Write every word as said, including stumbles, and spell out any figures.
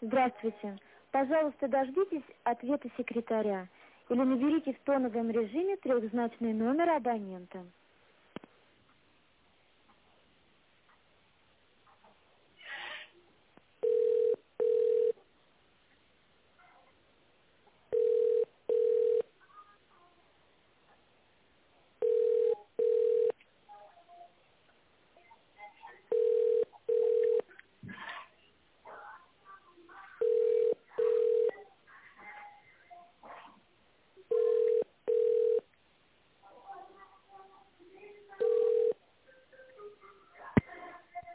Здравствуйте. Пожалуйста, дождитесь ответа секретаря или наберите в тоновом режиме трехзначный номер абонента.